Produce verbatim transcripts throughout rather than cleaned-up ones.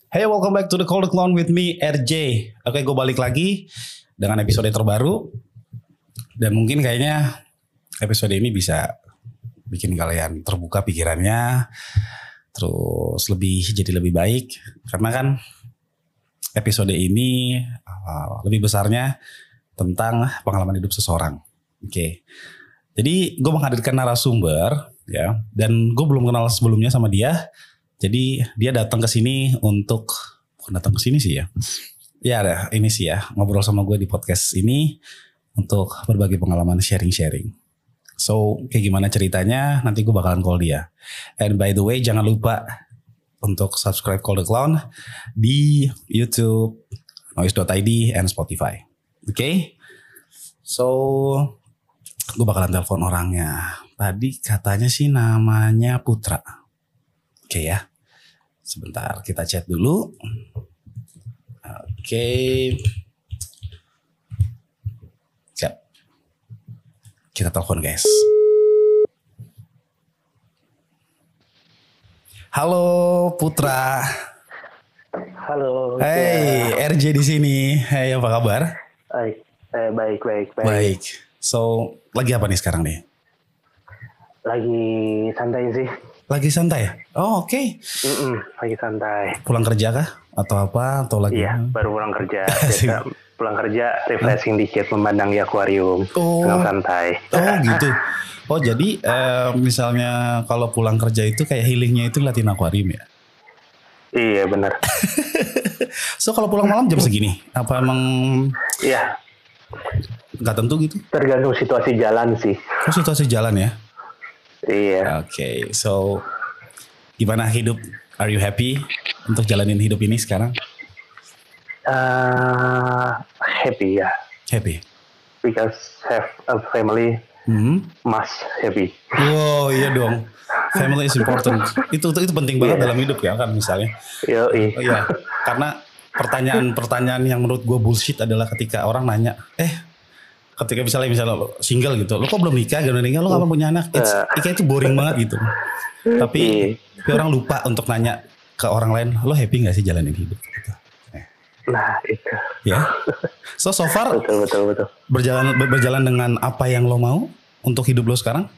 Hey, welcome back to the Cold Clown with me, R J. Oke, gue balik lagi dengan episode terbaru. Dan mungkin kayaknya episode ini bisa bikin kalian terbuka pikirannya, terus lebih jadi lebih baik. Karena kan episode ini uh, lebih besarnya tentang pengalaman hidup seseorang. Oke, jadi gue menghadirkan narasumber ya, dan gue belum kenal sebelumnya sama dia. Jadi dia datang ke sini untuk bukan datang ke sini sih ya. Ya ada ini sih ya, ngobrol sama gue di podcast ini untuk berbagi pengalaman sharing-sharing. So kayak gimana ceritanya nanti gue bakalan call dia. And by the way jangan lupa untuk subscribe Call the Clown di YouTube, noise dot i d and Spotify. Oke. Okay? So gue bakalan telepon orangnya. Tadi katanya sih namanya Putra. Oke okay ya, sebentar kita chat dulu. Oke, okay. Siap. Kita telepon guys. Halo Putra. Halo. Hey, ya. R J di sini. Hey, apa kabar? Baik, eh, baik, baik, baik. Baik. So, lagi apa nih sekarang nih? Lagi santai sih. Lagi santai? Oh oke. Okay. Lagi santai. Pulang kerja kah? Atau apa? Atau lagi? Iya, baru pulang kerja. Biasa pulang kerja, refreshing dikit, memandang di akuarium. Oh. Dengan santai. Oh gitu. Oh jadi eh, misalnya kalau pulang kerja itu kayak healingnya itu latihan akuarium ya? Iya benar. So kalau pulang malam jam segini? Apa emang? Iya. Gak tentu gitu? Tergantung situasi jalan sih. Oh situasi jalan ya? Iya. Oke, okay, so gimana hidup? Are you happy untuk jalanin hidup ini sekarang? Uh, happy ya. Happy. Because have a family, hmm? must happy. Oh iya dong. Family is important. Itu itu, itu penting banget yeah. dalam hidup ya kan misalnya. Yo, iya. Oh, iya. Karena pertanyaan-pertanyaan yang menurut gue bullshit adalah ketika orang nanya, eh ketika misalnya misalnya lo single gitu, lo kok belum nikah, gak nikah, lo kapan punya anak? It's, kayak itu boring banget gitu. Tapi, tapi orang lupa untuk nanya ke orang lain, lo happy nggak sih jalanin hidup? Gitu. Nah itu. Ya. So so far betul, betul, betul. berjalan berjalan dengan apa yang lo mau untuk hidup lo sekarang?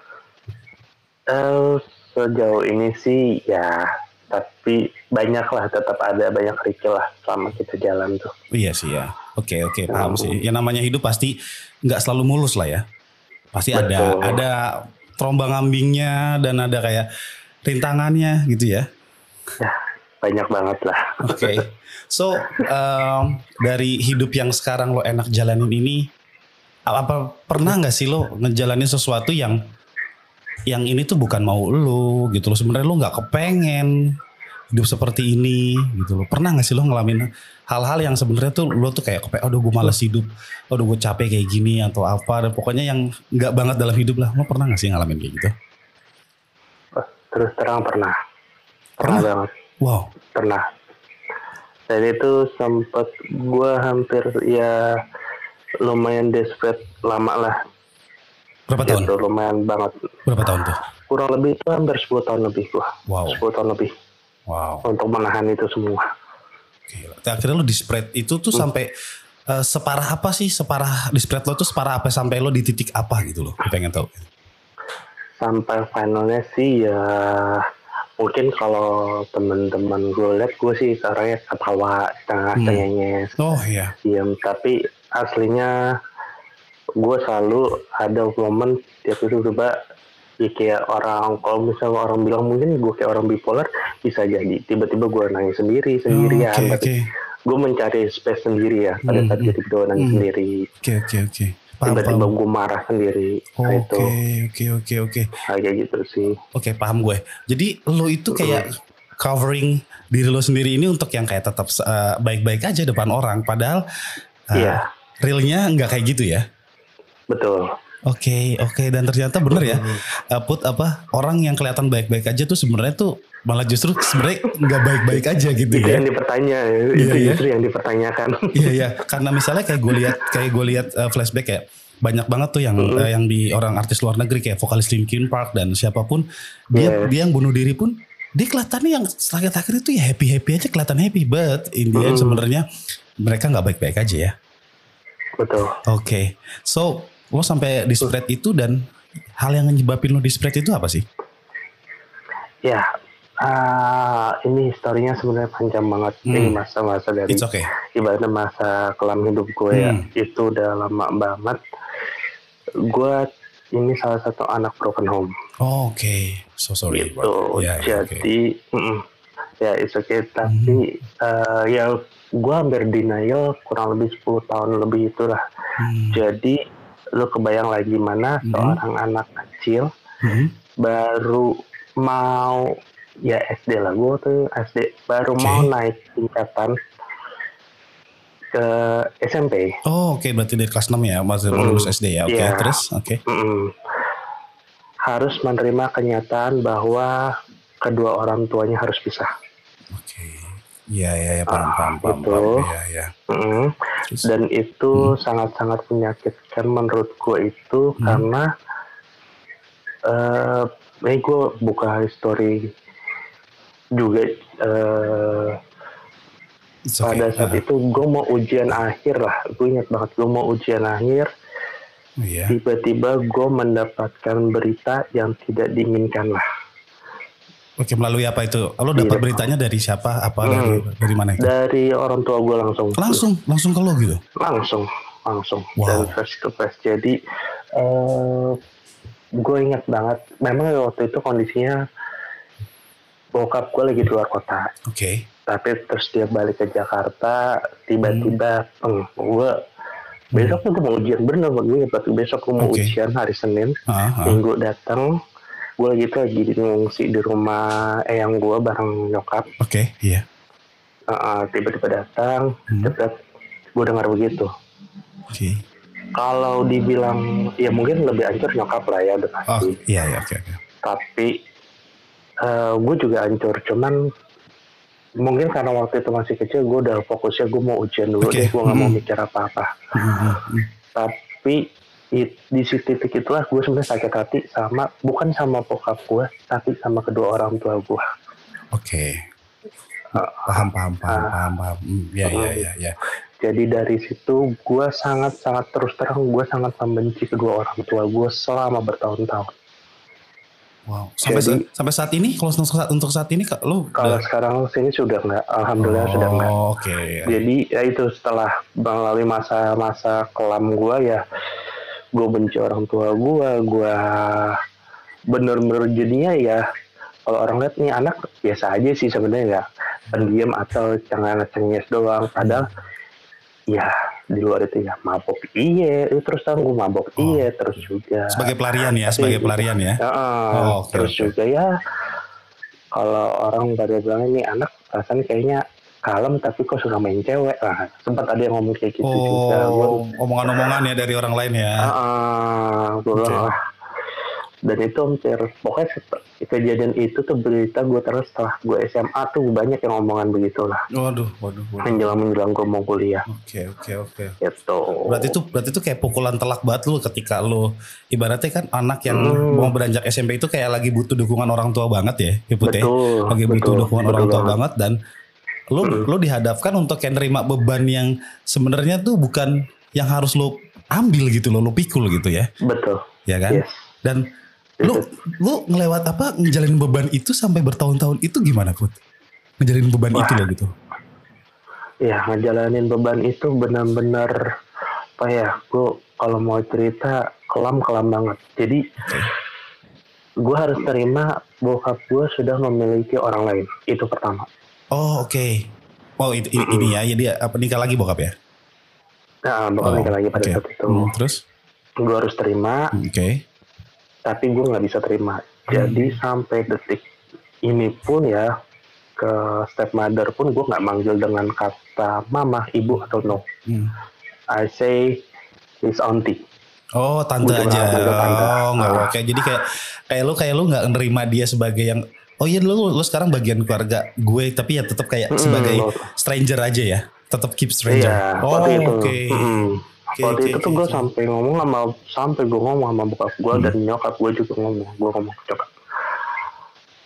Uh, sejauh ini sih ya. Tapi banyak lah, tetap ada banyak kerikil lah selama kita jalan tuh. Iya sih ya. Oke oke paham sih. Yang namanya hidup pasti nggak selalu mulus lah ya. Pasti Betul. ada ada terombang ambingnya dan ada kayak rintangannya gitu ya. Ya banyak banget lah. Oke. Okay. So um, dari hidup yang sekarang lo enak jalanin ini, apa pernah nggak sih lo ngejalanin sesuatu yang yang ini tuh bukan mau lo gitu lo, sebenarnya lo nggak kepengen hidup seperti ini gitu lo. Pernah nggak sih lo ngalamin hal-hal yang sebenarnya tuh lo tuh kayak kepengen, aduh gue malas hidup, aduh gue capek kayak gini atau apa, dan pokoknya yang nggak banget dalam hidup lah. Lo pernah nggak sih ngalamin kayak gitu? Terus terang pernah. Pernah, pernah banget. Wow. Pernah. Dan itu sempet gue hampir ya lumayan desperate lama lah. Berapa tahun? Itu lumayan banget. Berapa tahun tuh? Kurang lebih itu hampir sepuluh tahun lebih gua. Wow. sepuluh tahun lebih. Wow. Untuk menahan itu semua. Gila. Akhirnya lo di spread itu tuh hmm. sampai uh, separah apa sih? Separah di spread lo tuh separah apa sampai lo di titik apa gitu lo? Gue pengen tahu. Sampai finalnya sih ya mungkin kalau teman-teman gue lihat gue sih orangnya ketawa setengah-setengahnya. Hmm. Oh iya. Diam, tapi aslinya gue selalu ada momen tiap itu tiba ya kayak orang, kalau misalnya orang bilang mungkin gue kayak orang bipolar, bisa jadi tiba-tiba gue nangis sendiri sendirian. Oh, okay, tapi okay. gue mencari space sendiri ya pada saat hmm, gue nangis hmm. sendiri. Oke oke oke. Tiba-tiba gue marah sendiri. Oke oke oke oke. Kayak gitu sih. Oke okay, paham gue. Jadi lo itu kayak hmm. covering diri lo sendiri ini untuk yang kayak tetap uh, baik-baik aja depan orang, padahal uh, yeah. realnya nggak kayak gitu ya. Betul. Oke, okay, oke, okay. Dan ternyata bener ya, uh, Put, apa orang yang kelihatan baik-baik aja tuh sebenarnya tuh malah justru sebenarnya nggak baik-baik aja gitu itu ya. Yang dipertanya, iya, itu iya. justru yang dipertanyakan. Iya, iya. Karena misalnya kayak gue lihat, kayak gue lihat uh, flashback kayak banyak banget tuh yang mm-hmm. uh, yang di orang artis luar negeri kayak vokalis Linkin Park dan siapapun dia yeah. dia yang bunuh diri pun dia kelihatannya yang terakhir-terakhir itu ya happy-happy aja, kelihatan happy, but in the end Mm. sebenarnya mereka nggak baik-baik aja ya. Betul. Oke, okay. So lo sampai di spread itu, dan hal yang nyebabin lo di spread itu apa sih? Ya, uh, ini historinya sebenarnya panjang banget. Hmm. Ini masa-masa dari okay. ibaratnya masa kelam hidup gue hmm. ya, itu udah lama banget. Gue ini salah satu anak broken home. Oh, oke, okay. So sorry. Gitu. Yeah, Jadi, okay. mm, ya it's okay. Tapi hmm. uh, ya gue hampir denial kurang lebih sepuluh tahun lebih itulah. Hmm. Jadi lu kebayang lagi gimana hmm. seorang anak kecil hmm. baru mau ya S D lah, gue tuh S D baru okay. mau naik tingkatan ke S M P. Oh oke, okay. Berarti dari kelas enam ya, masih mau mm, lulus S D ya. Oke, okay. yeah. Terus oke. Okay. Mm, harus menerima kenyataan bahwa kedua orang tuanya harus pisah. Oke. Okay. Iya ya ya paham paham paham. Itu. Paham, ya, ya. Mm, dan itu mm. sangat-sangat menyakitkan menurut gue itu mm. karena uh, ini gue buka history juga uh, okay. pada saat uh. itu gue mau ujian akhir lah, gue ingat banget gue mau ujian akhir, oh, yeah. tiba-tiba gue mendapatkan berita yang tidak diinginkan lah. Oke, melalui apa itu? Lo dapat beritanya dari siapa? Apa hmm. dari dari mana itu? Dari orang tua gue langsung. Langsung, langsung ke lo gitu? Langsung, langsung. Wow. Dan fresh to fresh. Jadi uh, gue ingat banget, memang waktu itu kondisinya bokap gue lagi di luar kota. Oke. Okay. Tapi terus dia balik ke Jakarta, tiba-tiba hmm. gue besok hmm. gue mau ujian bener gue ya, besok gue mau okay. ujian hari Senin, uh-huh. Minggu datang, gue lagi tuh lagi ngungsi di rumah eyang gue bareng nyokap. Oke, okay, iya. Uh, tiba-tiba datang, hmm. cepet gue dengar begitu. Oke. Okay. Kalau dibilang ya mungkin lebih hancur nyokap lah ya udah pasti. Oh iya iya oke okay, oke. Okay. Tapi uh, gue juga hancur, cuman mungkin karena waktu itu masih kecil gue udah fokusnya gue mau ujian dulu okay. deh, gue nggak mm. mau mikir apa-apa. Mm-hmm. Tapi it, di titik itulah gue sebenarnya sakit hati sama bukan sama bokap gue, tapi sama kedua orang tua gue. Oke. Okay. Uh, paham paham paham uh, paham paham. Mm, ya ya ya ya. Jadi dari situ gue sangat-sangat terus terang gue sangat membenci kedua orang tua gue selama bertahun-tahun. Wow. Sampai Jadi, sa- sampai saat ini kalau untuk saat, untuk saat ini lo kalau udah... sekarang sini sudah enggak, alhamdulillah oh, sudah enggak. Oke. Okay. Jadi ya itu setelah melalui masa-masa kelam gue ya gue benci orang tua gue, gue bener-bener jadinya ya kalau orang lihat nih anak biasa aja sih sebenarnya ya pendiam atau cengenges doang, padahal ya di luar itu ya mabok iya terus terang gue mabok oh. iya terus juga sebagai pelarian ya tapi, sebagai pelarian ya uh, oh, okay, terus okay. juga ya kalau orang pada bilang ini anak rasanya kayaknya kalem tapi kok suka main cewek lah, sempat ada yang ngomong kayak gitu oh, juga gua, omongan-omongan ya dari orang lain ya uh, uh, gue okay. bilang lah. Dan itu hampir pokoknya kejadian itu tuh berita gue terus setelah gue S M A tuh banyak yang omongan begitulah. Waduh, waduh, waduh. Menjelang menjelang gue mau kuliah. Oke, oke, oke. Itu. Berarti itu berarti itu kayak pukulan telak banget lu ketika lu ibaratnya kan anak yang hmm. mau beranjak S M P itu kayak lagi butuh dukungan orang tua banget ya, Iput ya. Lagi butuh betul, dukungan betul orang tua banget, banget dan lu hmm. lu dihadapkan untuk kayak nerima beban yang sebenarnya tuh bukan yang harus lu ambil gitu loh, lu pikul gitu ya. Betul. Ya kan? Yes. Dan lu lu ngelewat apa ngejalanin beban itu sampai bertahun-tahun itu gimana Put? Ngejalanin beban Wah. itu loh gitu. Ya ngejalanin beban itu benar-benar apa ya, gue kalau mau cerita kelam-kelam banget. Jadi okay. gue harus terima bokap gue sudah memiliki orang lain, itu pertama. Oh oke. Okay. Oh itu, mm-hmm. ini ya, jadi apa nikah lagi bokap ya? Nah bokap oh, nikah lagi pada okay. saat itu. Hmm, terus? Gue harus terima. Oke. Okay. Tapi gue nggak bisa terima. Jadi hmm. sampai detik ini pun ya ke stepmother pun gue nggak manggil dengan kata mama, ibu atau no. Hmm. I say his auntie. Oh tante gua aja. Tante. Oh nggak nah. Oke. Jadi kayak kayak lu kayak lu nggak nerima dia sebagai yang oh iya lu lu sekarang bagian keluarga gue tapi ya tetap kayak hmm, sebagai lo. stranger aja ya. Tetap keep stranger. Iya, oh oke. Okay. Hmm. Okay, waktu okay, itu tuh okay, gue okay. sampai ngomong sama sampai gue ngomong sama bokap gue hmm. dan nyokap gue juga ngomong, gue ngomong ke nyokap.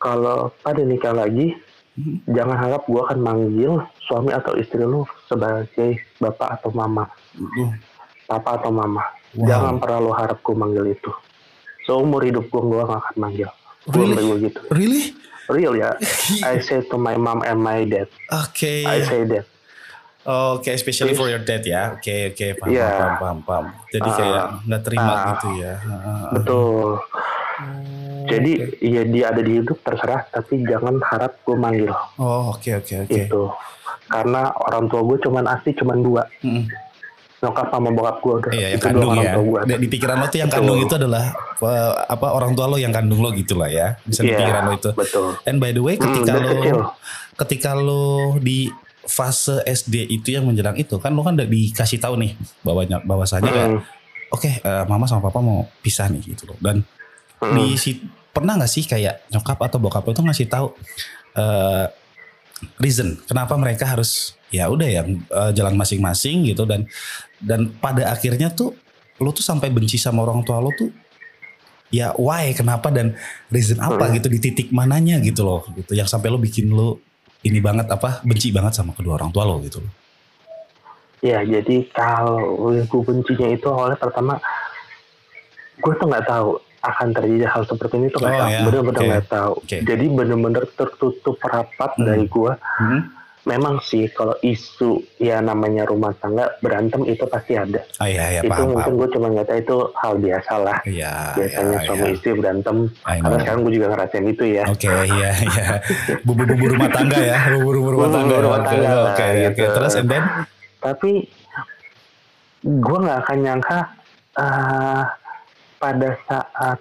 kalau pada nikah lagi, hmm. jangan harap gue akan manggil suami atau istri lu sebagai bapak atau mama, uh. papa atau mama. Wow. Jangan pernah lu harap gue manggil itu. Seumur hidup gue gue gak akan manggil. Really? Gue gitu. Really? Real ya. I say to my mom and my dad. Oke. Okay. I say that. Oh, oke, okay, especially for your dad ya. Oke, okay, oke, okay. paham, yeah. paham, paham, paham. Jadi uh, kayak nggak terima uh, gitu ya. Uh, betul. Uh, Jadi okay. ya dia ada di hidup terserah, tapi jangan harap gue manggil. Oh, oke, okay, oke, okay, oke. Okay. Itu. Karena orang tua gue cuman asli cuman dua. Mm. Nyokap sama bokap gue udah. Iya, yang kandung ya. Di pikiran lo tuh yang kandung itu adalah apa orang tua lo yang kandung lo gitu lah ya. Bisa di yeah, pikiran lo itu. Betul. And by the way, ketika mm, lo kecil. ketika lo di fase S D itu yang menjelang itu kan lo kan udah dikasih tahu nih bahwanya bahwasanya mm. kayak oke okay, uh, mama sama papa mau pisah nih gitu loh. Dan mm. di si, pernah nggak sih kayak nyokap atau bokap lo tuh ngasih tahu uh, reason kenapa mereka harus ya udah ya uh, jalan masing-masing gitu, dan dan pada akhirnya tuh lo tuh sampai benci sama orang tua lo tuh ya why, kenapa, dan reason apa hmm. gitu, di titik mananya gitu loh gitu yang sampai lo bikin lo ini banget apa benci banget sama kedua orang tua lo gitu loh. Ya jadi kalau gue bencinya itu awalnya pertama gue tuh nggak tahu akan terjadi hal seperti ini tuh nggak oh, tahu, ya. bener-bener nggak okay. tahu. Okay. Jadi bener-bener tertutup rapat hmm. dari gue. Hmm. Memang sih kalau isu ya namanya rumah tangga berantem itu pasti ada. Oh, iya, iya, itu paham, mungkin paham. gue cuma nggak tahu itu hal biasa lah. Iya, biasanya iya, suami iya. istri berantem. Karena sekarang gue juga ngerasain itu ya. Oke, okay, iya, iya. Bumbu-bumbu rumah tangga ya, bumbu-bumbu rumah tangga. Bumbu rumah tangga. Oke, okay, gitu. okay. Terus and then? Tapi gue nggak akan nyangka uh, pada saat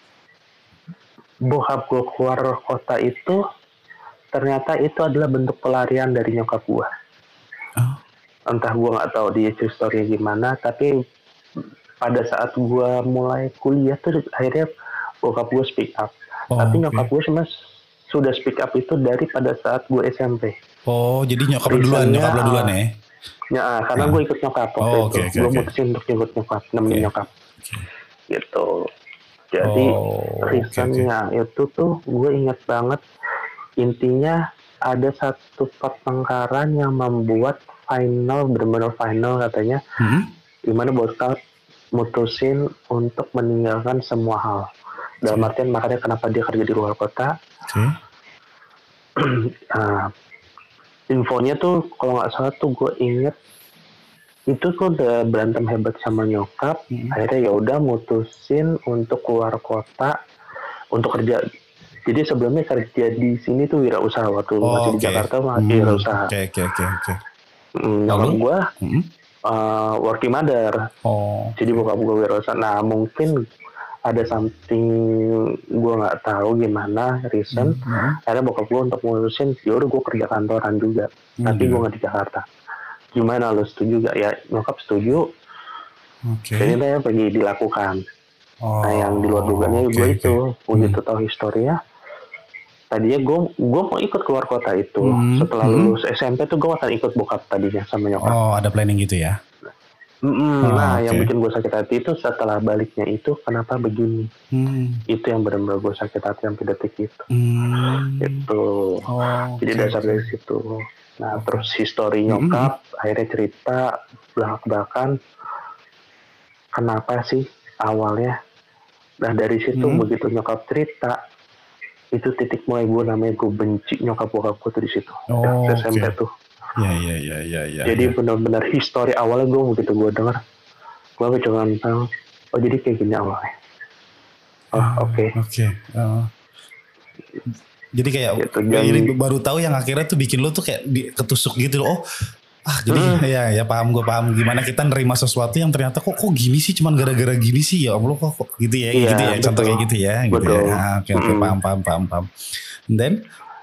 bokap gue keluar kota itu ternyata itu adalah bentuk pelarian dari nyokap gue. Oh. Entah gue nggak tahu dia story gimana, tapi pada saat gue mulai kuliah tuh akhirnya bokap gue speak up. Oh, tapi nyokap okay. gue cuma sudah speak up itu dari pada saat gue S M P. Oh, jadi nyokap lu duluan, nyokap lu duluan ya? Ya, karena nah. gue ikut nyokap waktu oh, itu. Okay, okay, gue okay. mutusin untuk ikut nyokap, nemenin okay. nyokap. Okay. Gitu. Jadi oh, reasonnya okay, okay. itu tuh gue ingat banget. Intinya ada satu pertengkaran yang membuat final, benar-benar final katanya, hmm? dimana bokap mutusin untuk meninggalkan semua hal. Dalam okay. artian makanya kenapa dia kerja di luar kota. Okay. uh, infonya tuh kalau nggak salah tuh gue inget itu tuh udah berantem hebat sama nyokap. Hmm. Akhirnya ya udah mutusin untuk keluar kota untuk kerja. Jadi sebelumnya kerja di sini tuh wirausaha waktu oh, masih okay. di Jakarta masih hmm, wirausaha. Oke oke oke oke. Nyokap gue hmm? uh, working mother. Oh. Jadi bokap gue wirausaha. Nah mungkin ada something gue nggak tahu gimana reason. Hmm. Akhirnya bokap gue untuk ngurusin, yaudah gue kerja kantoran juga. Hmm, tapi gue nggak di Jakarta. Gimana lo setuju gak? Ya nyokap setuju. Oke. Okay. Jadi saya pergi dilakukan. Oh, nah yang di luar dugaannya okay, gue okay. itu begitu hmm. tahu historinya. Tadinya gue gue mau ikut keluar kota itu hmm, setelah hmm. lulus S M P tuh gue akan ikut bokap tadinya sama nyokap. Oh ada planning gitu ya? Mm-mm, oh, nah okay. yang bikin gue sakit hati itu setelah baliknya itu kenapa begini? Hmm. Itu yang benar-benar gue sakit hati sampai detik itu. Hmm. Itu oh, jadi okay, dasar okay. dari situ. Nah okay. terus histori nyokap hmm. akhirnya cerita belak-belakan kenapa sih awalnya. Nah dari situ hmm. begitu nyokap cerita. Itu titik mulai gue namanya gue benci nyokap bokap gue tuh di situ. Oh, S M P okay. tuh. Ya ya ya ya ya. Jadi ya. benar-benar histori awalnya gue begitu gue dengar, gue cuma tahu, oh jadi kayak gini awalnya. Oh oke. Oh, oke. Okay. Oh. Jadi kayak gitu, jadi baru tahu yang akhirnya tuh bikin lo tuh kayak ketusuk gitu loh. Oh ah jadi hmm. ya ya paham gue paham gimana kita nerima sesuatu yang ternyata kok kok gini sih cuman gara-gara gini sih ya Allah kok, kok gitu ya iya, gitu ya betul. Contoh kayak gitu ya gitu betul. ya oke oke okay, hmm. paham paham paham paham and then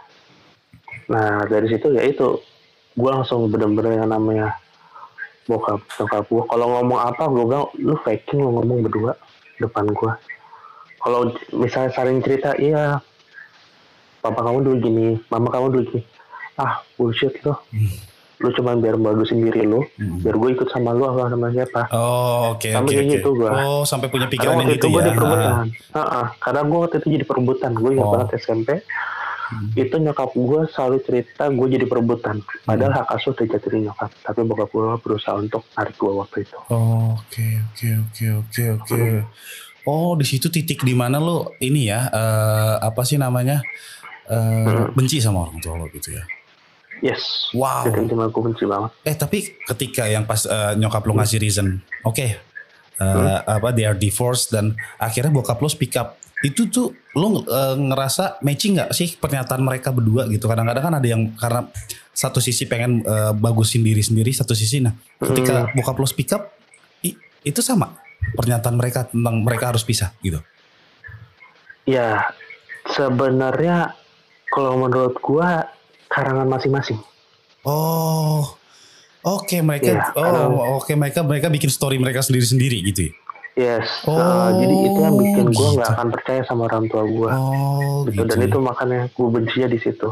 nah dari situ ya itu gue langsung bener-bener yang namanya bokap bokap gue kalau ngomong apa gue bilang lu faking lu ngomong berdua depan gue kalau misalnya saling cerita iya papa kamu dulu gini mama kamu dulu gini ah bullshit loh hmm. lu cuma biar bagusin diri lu, hmm. biar gue ikut sama lu apa sama siapa. Oh oke okay, sampai oke okay, gitu okay. gue. Oh sampai punya pikiran yang gitu ya. Karena waktu itu gue ya. di perebutan. Ah. Uh-uh. Karena gue waktu itu jadi perebutan. Gue ingat oh. banget S M P. Hmm. Itu nyokap gue selalu cerita gue jadi perebutan. Padahal hmm. hak asuh udah jatuh di nyokap. Tapi bokap gue berusaha untuk narik gue waktu itu. Oh oke oke oke oke oke. Oh di situ titik di mana lo ini ya uh, apa sih namanya uh, hmm. benci sama orang tua lo gitu ya? Yes. Wow. Titik di mana gue benci banget. Eh tapi ketika yang pas uh, nyokap lo ngasih reason, oke, okay, uh, hmm. apa they are divorced dan akhirnya bokap lo speak up, itu tuh lo uh, ngerasa matching nggak sih pernyataan mereka berdua gitu? Kadang-kadang kan ada yang karena satu sisi pengen uh, bagusin diri sendiri, satu sisi nah ketika hmm. bokap lo speak up, i, itu sama. Pernyataan mereka tentang mereka harus pisah gitu. Ya sebenarnya kalau menurut gua karangan masing-masing. Oh, oke okay, mereka, ya, oh oke okay, mereka mereka bikin story mereka sendiri-sendiri gitu. Yes. Oh, uh, jadi itu yang bikin gua nggak gitu. akan percaya sama orang tua gua. Oh, gitu. gitu. Dan itu makanya gua bencinya di situ.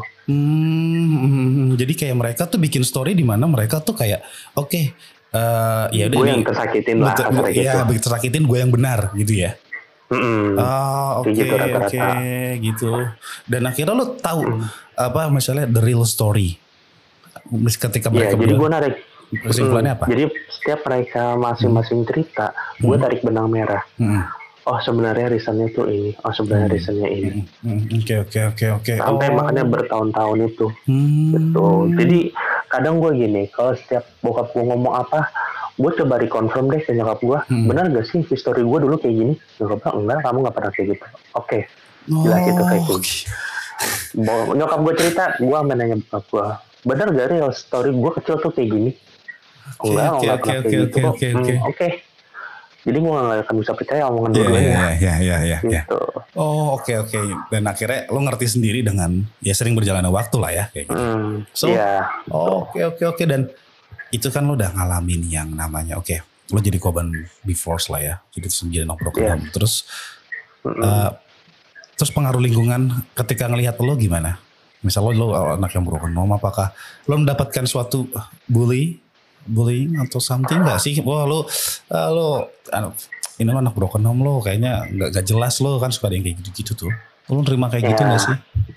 Hmm, jadi kayak mereka tuh bikin story di mana mereka tuh kayak oke. Okay, Uh, ya gue yang tersakitin lah, gue, ya begitu tersakitin gue yang benar gitu ya. Mm-hmm. Oh oke okay, oke okay, gitu. Dan akhirnya lo tahu mm. apa misalnya the real story. Ketika mereka ya, jadi gue narik kesimpulannya mm, apa? Jadi setiap mereka masing-masing mm. cerita, gue mm. tarik benang merah. Mm. Oh sebenarnya reasonnya tuh ini. Oh sebenarnya mm. reasonnya ini. Oke oke oke oke. Sampai oh. makanya bertahun-tahun itu. Mm. Gitu. Jadi kadang gue gini, kalau setiap bokap gue ngomong apa, gue coba reconfirm deh ke nyokap gue, hmm. benar gak sih history gue dulu kayak gini? Nyokap gue enggak, kamu gak pernah kayak gitu. Oke, okay. jelas oh, itu kayak gitu. Okay. Nyokap gue cerita, gue ambil nanya bokap gue, benar gak real story gue kecil tuh kayak gini? Okay, enggak, okay, enggak okay, pernah okay, kayak okay, gitu. Oke, okay, okay, hmm, okay. Jadi gue gak akan bisa percaya omongan yeah, dua-duanya. Iya, iya, iya, iya. Gitu. Oh, oke, okay, oke. Okay. Dan akhirnya lo ngerti sendiri dengan ya sering berjalannya waktu lah ya. Kayak gitu. Hmm, so, yeah, oh, oke, oke, oke. Dan itu kan lo udah ngalamin yang namanya, oke, okay, lo jadi korban divorce lah ya. Jadi terus menjadi anak broken home. Terus, mm-hmm. uh, terus pengaruh lingkungan ketika ngelihat lo gimana? Misal lo, lo anak yang broken home, apakah lo mendapatkan suatu bully? bullying atau something nggak sih? Wah lo, uh, lo, uh, ini lo anak broken home lo, kayaknya nggak nggak jelas lo kan suka ada yang kayak gitu-gitu tuh. Lo nerima kayak ya. gitu nggak sih?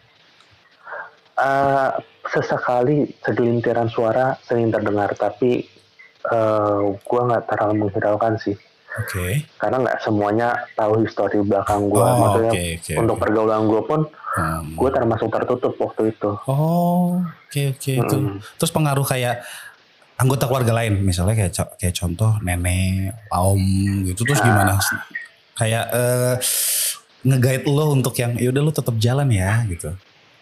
Uh, sesekali segelintiran suara sering terdengar, tapi uh, gue nggak terlalu menghiraukan sih. Oke. Okay. Karena nggak semuanya tahu histori belakang gue, oh, maksudnya okay, okay, untuk okay. pergaulan gue pun, hmm. gue termasuk tertutup waktu itu. Oh, oke okay, oke okay, hmm. itu. Terus pengaruh kayak anggota keluarga lain misalnya kayak kayak contoh nenek, om gitu terus gimana? Ah. Kayak uh, nge-guide lo untuk yang yaudah lo tetap jalan ya gitu.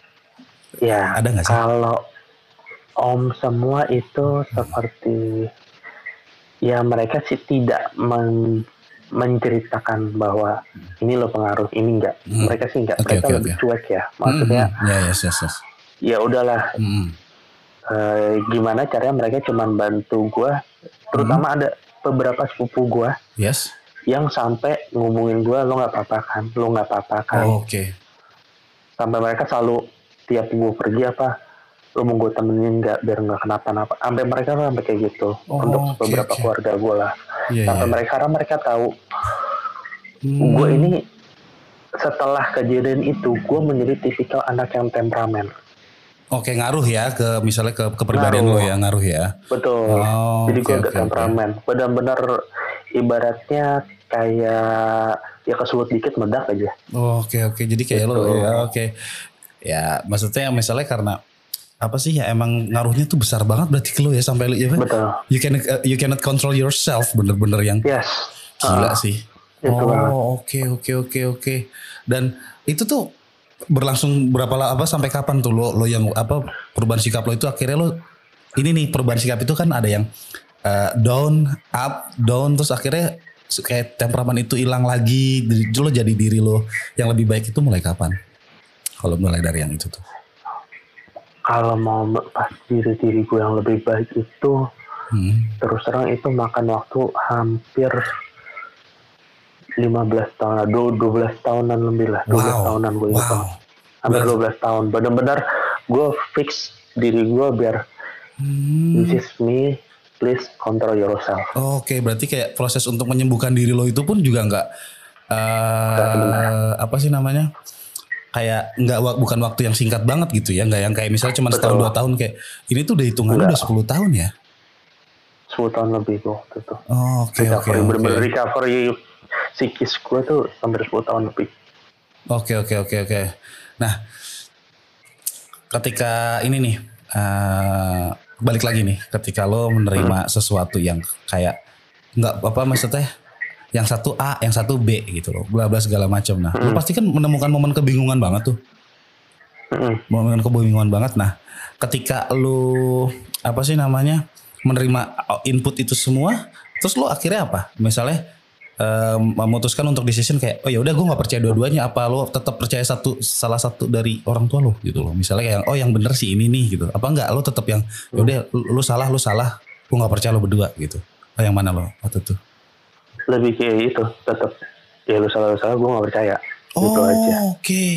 Ya. Ada nggak sih? Kalau om semua itu hmm. seperti ya mereka sih tidak men, menceritakan bahwa hmm. ini lo pengaruh ini enggak. Hmm. Mereka sih enggak. Okay, mereka okay, lebih okay. cuek ya. Maksudnya. Hmm. Ya yes yes yes. Ya udahlah. Hmm. Uh, gimana caranya mereka cuman bantu gue, terutama hmm. ada beberapa sepupu gue, yes, yang sampai ngomongin gue, lo nggak apa-apa kan, lo nggak apa-apa kan, oh, oke, okay. Sampai mereka selalu tiap gue pergi apa, lo mau gue temenin nggak biar nggak kenapa-napa, sampai mereka sampai kayak gitu oh, untuk okay, beberapa okay. keluarga gue lah, yeah, sampai yeah. mereka karena mereka tahu hmm. gue ini setelah kejadian itu gue menjadi tipikal anak yang temperamen. Oke ngaruh ya ke misalnya ke kepribadian lo ya ngaruh ya. Betul. Oh, jadi gue okay, agak okay, temperamen. Okay. Benar-benar ibaratnya kayak ya kesulut dikit meledak aja. Oh, oke okay, oke. Okay. Jadi kayak gitu. lo ya oke. Okay. Ya maksudnya misalnya karena apa sih ya emang ngaruhnya tuh besar banget berarti ke lo ya sampai lo ya. Betul. You can uh, you cannot control yourself bener-bener yang yes. gila uh, sih. Oh oke okay, oke oke oke. Dan itu tuh berlangsung berapa lama apa sampai kapan tuh lo lo yang apa perubahan sikap lo itu akhirnya lo ini nih perubahan sikap itu kan ada yang uh, down up down terus akhirnya kayak temperamen itu hilang lagi lo jadi diri lo yang lebih baik itu mulai kapan kalau mulai dari yang itu tuh? Kalau mau pas diri diri gue yang lebih baik itu hmm. terus terang itu makan waktu hampir lima belas tahun, dua belas tahunan lebih lah, dua belas wow. tahunan gue wow. hampir dua belas tahun, benar-benar gue fix diri gue biar Hmm. This is me, please control yourself. Oke, okay, berarti kayak proses untuk menyembuhkan diri lo itu pun juga nggak uh, apa sih namanya? Kayak nggak bukan waktu yang singkat banget gitu ya, nggak yang kayak misalnya cuma setahun dua tahun, kayak ini tuh udah hitungannya udah sepuluh tahun ya? sepuluh tahun lebih gue waktu itu. Oke oke oke. Bener-bener recovery psikis gue tuh hampir sepuluh tahun lebih. Oke oke oke oke. Nah, ketika ini nih uh, balik lagi nih, ketika lo menerima hmm. sesuatu yang kayak nggak apa maksudnya, yang satu A, yang satu B gitu loh, bla bla segala macam. Nah, hmm. lo pasti kan menemukan momen kebingungan banget tuh, hmm. momen kebingungan banget. Nah, ketika lo apa sih namanya menerima input itu semua, terus lo akhirnya apa? Misalnya um, memutuskan untuk decision kayak, oh ya udah gue nggak percaya dua-duanya, apa lo tetap percaya satu salah satu dari orang tua lo gitu loh? Misalnya kayak, oh yang bener sih ini nih gitu. Apa enggak lo tetap yang, ya udah lo salah lo salah, gue nggak percaya lo berdua gitu. Oh, yang mana lo waktu itu? Lebih kayak itu, tetap ya lo salah lo salah, gue nggak percaya. Oh, gitu aja. Oke. Okay.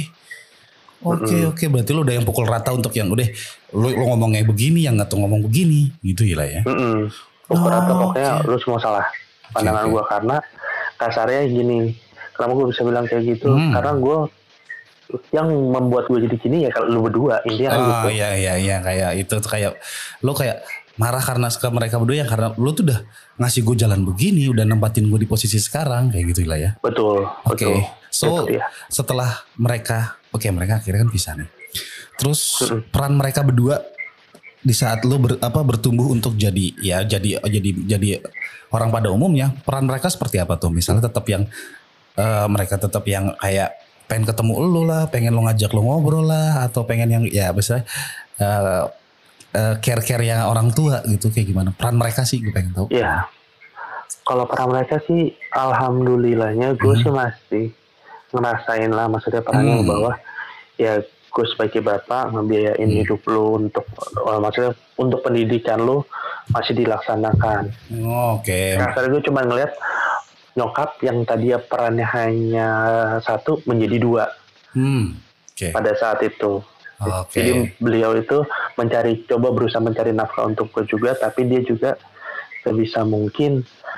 Oke okay, oke okay. Berarti lo udah yang pukul rata untuk yang udah lo, lo ngomongnya begini, yang nggak tuh ngomong begini gitu ya lah ya. Mm-mm. Pukul oh, rata pokoknya okay. Lo semua salah pandangan okay, okay. gue, karena kasarnya gini, kenapa gue bisa bilang kayak gitu? Hmm. Karena gue yang membuat gue jadi gini ya kalau lo berdua intinya kan oh, gitu. Oh iya iya iya kayak itu kayak lo kayak marah karena ke mereka berdua yang karena lo tuh udah ngasih gue jalan begini, udah nempatin gue di posisi sekarang kayak gitu lah ya. Betul. Oke. Okay. So betul, ya. Setelah mereka Oke okay, mereka akhirnya kan pisah nih. Terus mm-hmm. peran mereka berdua di saat lo ber, apa bertumbuh untuk jadi ya jadi jadi jadi orang pada umumnya, peran mereka seperti apa tuh? Misalnya tetap yang uh, mereka tetap yang kayak pengen ketemu lo lah, pengen lo ngajak lo ngobrol lah, atau pengen yang ya misalnya uh, uh, care-care yang orang tua gitu, kayak gimana? Peran mereka sih gue pengen tahu. Iya. Kalau peran mereka sih alhamdulillahnya gue mm-hmm. sih masih ngerasain lah, maksudnya perannya hmm. bahwa ya gue sebagai bapak ngebiayain hmm. hidup lo untuk uh, maksudnya untuk pendidikan lo masih dilaksanakan. Oh, Oke. Okay. Nah, gue cuma ngeliat nyokap yang tadi perannya hanya satu menjadi dua hmm. okay. pada saat itu. Okay. Jadi beliau itu mencari coba berusaha mencari nafkah untuk gue juga, tapi dia juga sebisa mungkin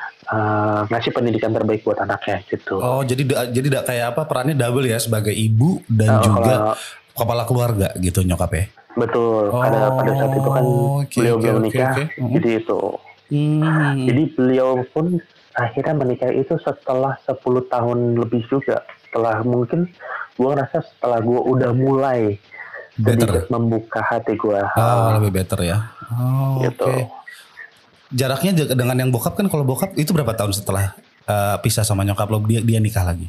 Uh, ngasih pendidikan terbaik buat anaknya gitu. Oh jadi jadi kayak apa perannya double ya, sebagai ibu dan uh, juga kalau, kepala keluarga gitu nyokapnya. Betul. Oh, pada pada saat itu kan okay, beliau okay, belum okay, nikah, okay. Uh-huh. Jadi itu. Hmm. Jadi beliau pun akhirnya menikah itu setelah sepuluh tahun lebih juga. Setelah mungkin gue ngerasa setelah gue udah mulai sedikit membuka hati gue. Oh uh, lebih better ya. Oh, gitu. Oke. Okay. Jaraknya dengan yang bokap kan, kalau bokap itu berapa tahun setelah uh, pisah sama nyokap lo dia, dia nikah lagi?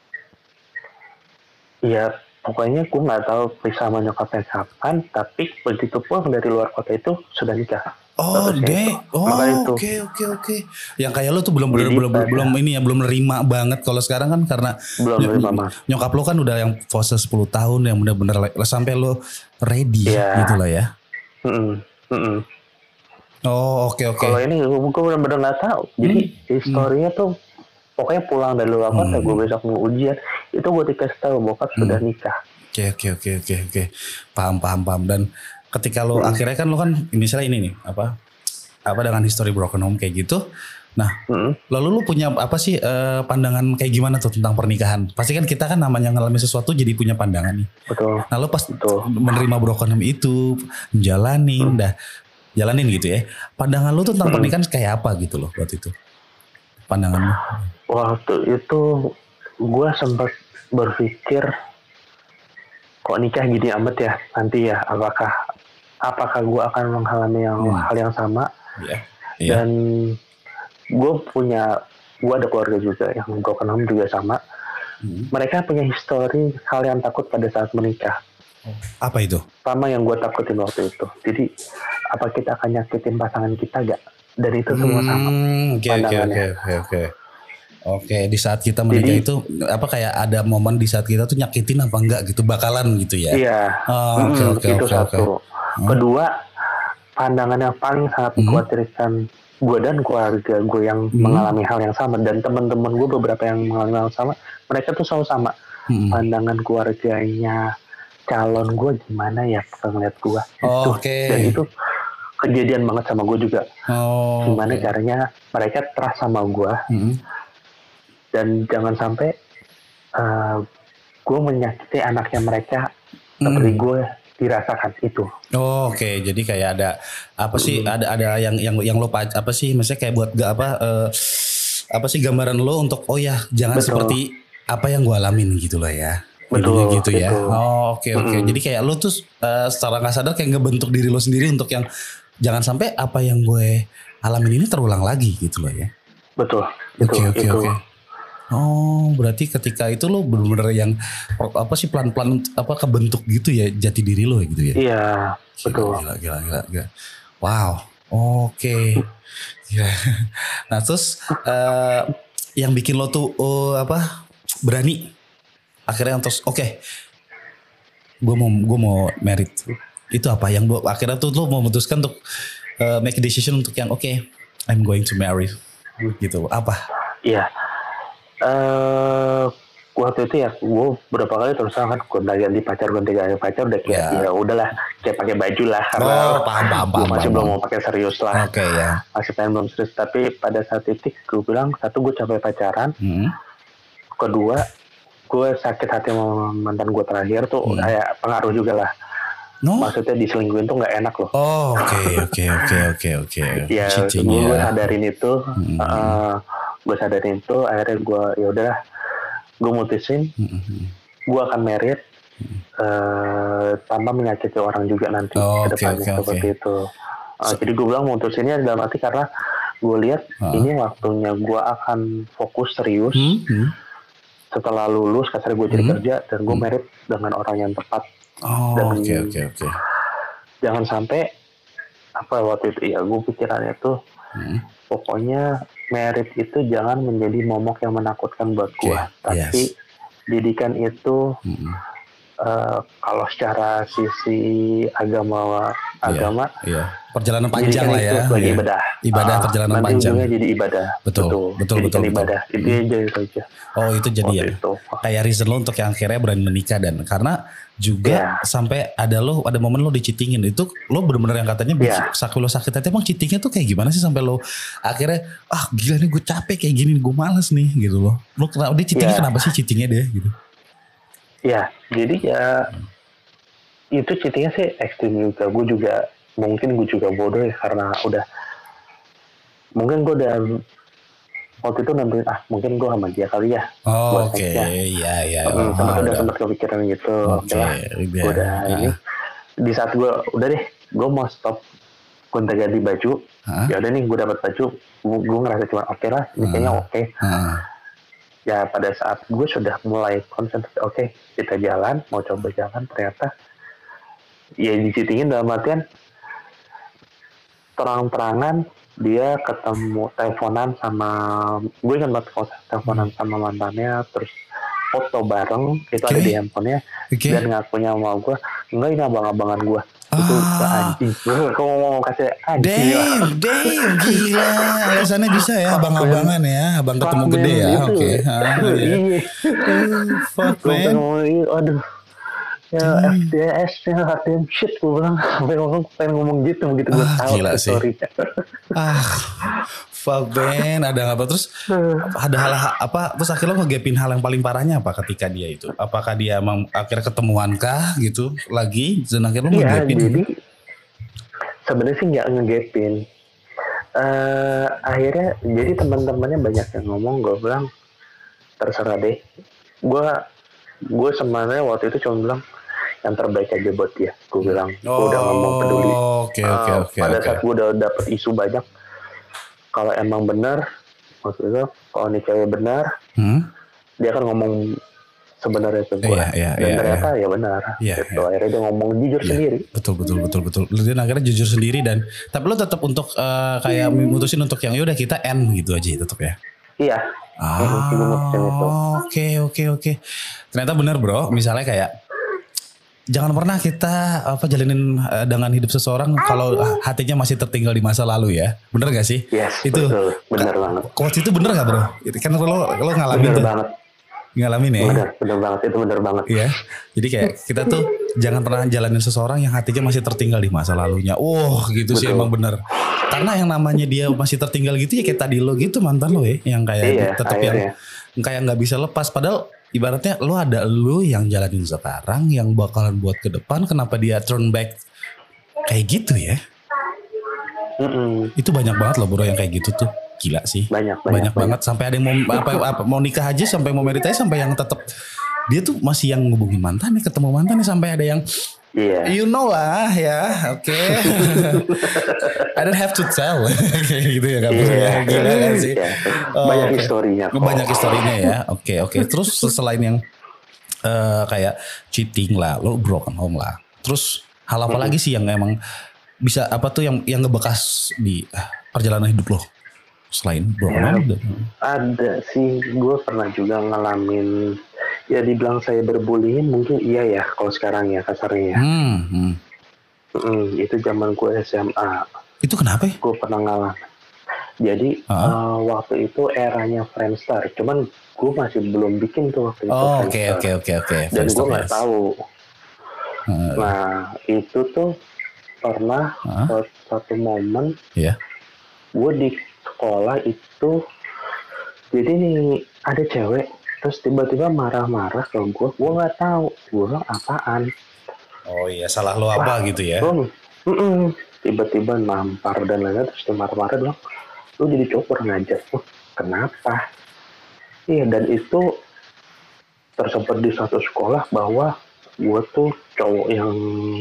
Iya pokoknya gue nggak tahu pisah sama nyokapnya kapan, tapi begitu pun dari luar kota itu sudah nikah. Oh deh, oh oke oke oke. Yang kayak lo tuh belum belum belum belum ini ya belum nerima banget kalau sekarang kan, karena belum nerima banget. Nyokap lo kan udah yang fase sepuluh tahun yang benar-benar sampai lo ready yeah. gitu lah ya. Mm-mm. Mm-mm. Oh oke okay, oke. Okay. Kalau ini gue benar-benar nggak tahu. Jadi hmm. historinya hmm. tuh pokoknya pulang dari luar kota, hmm. gue besok mau ujian itu gue dikasih tahu bokap hmm. sudah nikah. Oke oke oke oke oke. Paham paham paham. Dan ketika lo hmm. akhirnya kan lo kan misalnya ini nih apa apa dengan history broken home kayak gitu. Nah hmm. lalu lo punya apa sih uh, pandangan kayak gimana tuh tentang pernikahan? Pasti kan kita kan namanya ngalamin sesuatu jadi punya pandangan nih. Betul. Nah lo pas Betul. menerima broken home itu jalanin hmm. dah. Jalanin gitu ya. Pandangan lu tuh tentang hmm. pernikahan kayak apa gitu loh waktu itu? Pandangan lu? Waktu itu gue sempat berpikir kok nikah gini amat ya nanti ya, apakah apakah gue akan mengalami yang hmm. hal yang sama? Yeah. Yeah. Dan gue punya gue ada keluarga juga yang broken home juga sama. Hmm. Mereka punya histori hal yang takut pada saat menikah. Apa itu? Sama yang gue takutin waktu itu. Jadi apa kita akan nyakitin pasangan kita gak? Dan itu semua sama. Oke oke oke oke. Oke di saat kita menikah Jadi, itu apa kayak ada momen di saat kita tuh nyakitin apa enggak gitu, bakalan gitu ya? Iya. Oh, oke hmm, oke itu oke. Satu. Okay. Kedua, pandangan yang paling sangat hmm. mengkhawatirkan gue dan keluarga gue yang hmm. mengalami hal yang sama, dan teman-teman gue beberapa yang mengalami hal yang sama, mereka tuh selalu sama. Hmm. Pandangan keluarganya calon gue gimana ya ngeliat gue oh, itu. Okay. Dan itu kejadian banget sama gue juga. Oh, Gimana okay. caranya mereka trust sama gue, hmm. dan jangan sampai uh, gue menyakiti anaknya mereka Hmm. seperti gue dirasakan itu. Oh, oke, okay. Jadi kayak ada apa sih? Hmm. Ada ada yang yang yang lo apa sih? Maksudnya kayak buat gak apa uh, apa sih gambaran lo untuk oh ya jangan Betul. Seperti apa yang gue alamin gitu lah ya. Betul gitu ya. Betul. Oh, oke okay, oke. Okay. Hmm. Jadi kayak lo tuh uh, secara nggak sadar kayak ngebentuk diri lo sendiri untuk yang jangan sampai apa yang gue alamin ini terulang lagi gitu loh ya. Betul. Oke oke oke. Oh, berarti ketika itu lo benar-benar yang apa sih pelan-pelan apa kebentuk gitu ya jati diri lo gitu ya? Iya, gila, betul. Gila, gila, gila, gila. Wow, oke. Okay. Nah, terus uh, yang bikin lo tuh oh, apa berani akhirnya terus oke, okay, gue mau gue mau merit itu apa yang lo, akhirnya tuh lo memutuskan untuk uh, make a decision untuk yang oke, okay, I'm going to marry gitu apa? Iya. Uh, waktu itu ya gue berapa kali terus kan gue ganti pacar ganti ganti pacar udah kayak yeah. ya udahlah kayak pakai baju lah karena oh, paham, paham, gue masih paham, belum mau pakai serius lah. Oke okay, ya. Yeah. Masih pengen belum serius, tapi pada saat itu gue bilang satu gue capek pacaran, hmm. kedua gue sakit hati sama mantan gue terakhir tuh hmm. kayak pengaruh juga lah. No? Maksudnya diselingkuhin tuh nggak enak loh. Oh oke oke oke oke oke. Ya gue sadarin itu. Hmm. Uh, gue sadarin itu akhirnya gue ya udahlah gue mutusin mm-hmm. gue akan merit mm-hmm. uh, tanpa menyakiti orang juga nanti oh, ke depannya okay, okay, seperti okay. itu uh, so, jadi gue bilang mutusinnya dalam arti karena gue lihat uh. ini waktunya gue akan fokus serius mm-hmm. setelah lulus kasar gue jadi mm-hmm. kerja dan gue mm-hmm. merit dengan orang yang tepat oh, dan oke oke oke jangan sampai apa waktu itu ya gue pikirannya tuh mm-hmm. pokoknya merit itu jangan menjadi momok yang menakutkan buat gue, okay, tapi yes. didikan itu mm-hmm. uh, kalau secara sisi agama agama yeah, yeah. perjalanan panjang lah ya, itu yeah. ibadah, ibadah uh, perjalanan nanti panjang, ujungnya jadi ibadah, betul, betul, betul, betul, ibadah, betul. itu aja itu aja. Oh itu jadi ya, itu. kayak reason lo untuk yang akhirnya berani menikah dan karena juga yeah. sampai ada lo ada momen lo dicheatingin itu lo benar-benar yang katanya yeah. sakit lo sakit hati emang cheatingnya tuh kayak gimana sih sampai lo akhirnya ah gila nih gue capek kayak gini gue malas nih gitu lo lo kenapa dia cheatingnya yeah. kenapa sih cheatingnya dia gitu? Ya yeah, jadi ya hmm. itu cheatingnya sih ekstrim juga, gue juga mungkin gue juga bodoh ya karena udah mungkin gue udah waktu itu nanti ah mungkin gue sama dia kali ya. Oh, oke, okay. ya ya. Hmm, oh, udah sempat kepikiran gitu. Oke okay. okay gue udah uh. ini di saat gue udah deh gue mau stop gonta ganti baju. Huh? Ya udah nih gue dapat baju, gue ngerasa cuma oke okay lah, ini kayaknya oke. Okay. Uh. Ya pada saat gue sudah mulai konsentrasi, oke okay, kita jalan, mau coba jalan ternyata ya dicitingin dalam artian terang-terangan dia ketemu teleponan sama gue kan banget teleponan sama mantannya terus foto bareng itu okay. ada di handphonenya okay. dan ngakunya sama gue enggak ini abang-abangan gue ah. itu anjing gue kalau mau kasih anjing damn damn gila alasannya bisa ya abang-abangan ya abang ketemu fuck gede ya oke okay. ah, iya. fuck man aduh ya hmm. F D S ya H D M shit gue bilang sampai ngomong pengen ngomong gitu begitu gue ah, tahu gila sih ah fuck man ada apa terus ada hal apa terus akhirnya lo ngegapin hal yang paling parahnya apa ketika dia itu apakah dia emang akhirnya ketemuan kah gitu lagi dan akhirnya lo ya, ngegapin jadi sebenarnya sih nggak ngegapin uh, akhirnya jadi teman-temannya banyak yang ngomong gue bilang terserah deh gue gue sebenarnya waktu itu cuma bilang yang terbaik aja buat dia, gue bilang, gue oh, udah ngomong peduli. Okay, okay, uh, okay, pada okay. saat gue udah dapet isu banyak, kalau emang benar, maksudnya kalau ini cewek benar, hmm? dia akan ngomong sebenarnya ke gue, yeah, yeah, dan yeah, ternyata yeah. ya benar. Yeah, gitu. yeah. Akhirnya dia ngomong jujur yeah. sendiri. Betul betul betul betul. Dan akhirnya jujur sendiri dan, tapi lo tetap untuk uh, kayak memutusin untuk yang yaudah kita end gitu aja tetap ya. Iya. Ah, oke oke oke. Ternyata benar bro, misalnya kayak jangan pernah kita apa jalanin uh, dengan hidup seseorang kalau hatinya masih tertinggal di masa lalu ya, bener gak sih? Yes, itu betul, bener banget. Quotes itu bener gak bro? Kan lo lo ngalamin bener tuh. Banget. Ngalamin ya? Bener, bener banget itu bener banget. Iya. Jadi kayak kita tuh jangan pernah jalanin seseorang yang hatinya masih tertinggal di masa lalunya. Wah, wow, gitu. Betul. Sih emang bener. Karena yang namanya dia masih tertinggal gitu ya kayak tadi lo gitu mantan lo ya, yang kayak iya, tetap yang kayak nggak bisa lepas. Padahal ibaratnya lo ada lo yang jalanin sekarang, yang bakalan buat ke depan. Kenapa dia turn back kayak gitu ya? Mm-mm. Itu banyak banget loh bro yang kayak gitu tuh. Gila sih. Banyak, banyak, banyak, banyak. banget. Sampai ada yang mau apa, apa mau nikah aja, sampai mau merit aja, sampai yang tetap dia tuh masih yang ngubungin mantannya, ketemu mantannya, sampai ada yang yeah. you know lah ya, oke. Okay. I don't have to tell kayak gitu ya kan. Yeah. Gila kan sih. Yeah. Oh, banyak okay. historinya kok. Banyak historinya ya. Oke okay, oke. Okay. Terus selain yang uh, kayak cheating lah, lo broken home lah. Terus hal apa mm-hmm. lagi sih yang emang bisa apa tuh yang yang ngebekas di perjalanan hidup lo? Selain broken home? Ya, ada sih, gue pernah juga ngalamin, ya dibilang saya berbullying mungkin iya ya kalau sekarang ya kasarnya. Hmm, hmm. Hmm, itu zaman gue S M A. Itu kenapa ya? Gue pernah ngalamin. Jadi uh-huh. uh, waktu itu eranya Friendster, cuman gue masih belum bikin tuh waktu itu. Oh oke oke oke oke. Dan gue nggak tahu. Uh. Nah itu tuh pernah uh. satu momen. Iya. Yeah. Gue di sekolah itu, jadi nih ada cewek terus tiba-tiba marah-marah ke gue, gue nggak tahu, gue bilang apaan. Oh iya, salah lo apa Wah, gitu ya? Gue, tiba-tiba nampar dan lain-lain, terus dia marah-marah bilang, lu jadi cowok kurang ajar. Oh, kenapa? Iya, dan itu tersempat di satu sekolah bahwa gue tuh cowok yang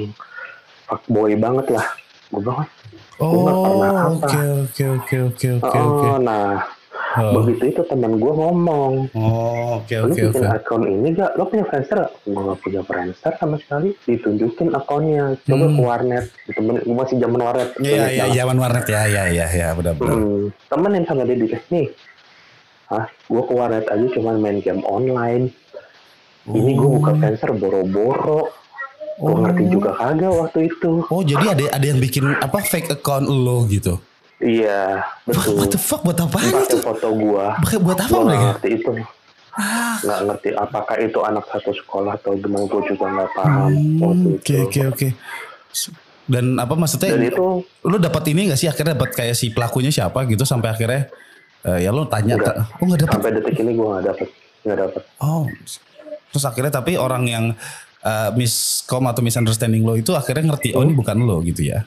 fuckboy banget lah. Gue bilang, oh, oke oke oke oke oke oke. Nah, oh. begitu itu teman gue ngomong. Oh, oke oke oke. Lu bikin akun ini gak? Lo punya Friendster? Gue gak punya Friendster sama sekali. Ditunjukin akunnya. Coba hmm. ke warnet. Temen gue masih zaman warnet. Iya iya zaman warnet ya ya ya ya benar-benar. Hmm. Temenin sama dia dikasih nih. Hah, gue ke warnet aja cuman main game online. Oh. Ini gue buka Friendster boro-boro. Gue oh. ngerti juga kagak waktu itu. Oh jadi ada ada yang bikin apa fake account lo gitu? Iya betul. What the fuck, buat apa itu? Pakai foto gue. Buat apa mereka? Gak ngerti itu. Ah. Gak ngerti apakah itu anak satu sekolah atau gimana, gue juga gak paham. Oke oke oke. Dan apa maksudnya? Dan itu lo dapat ini gak sih akhirnya dapat kayak si pelakunya siapa gitu sampai akhirnya uh, ya lo tanya. Enggak. Oh gak dapat. Sampai detik ini gue gak dapat. Gak dapat. Oh. Terus akhirnya tapi orang yang Uh, miskom atau misunderstanding lo itu akhirnya ngerti oh ini bukan lo gitu ya?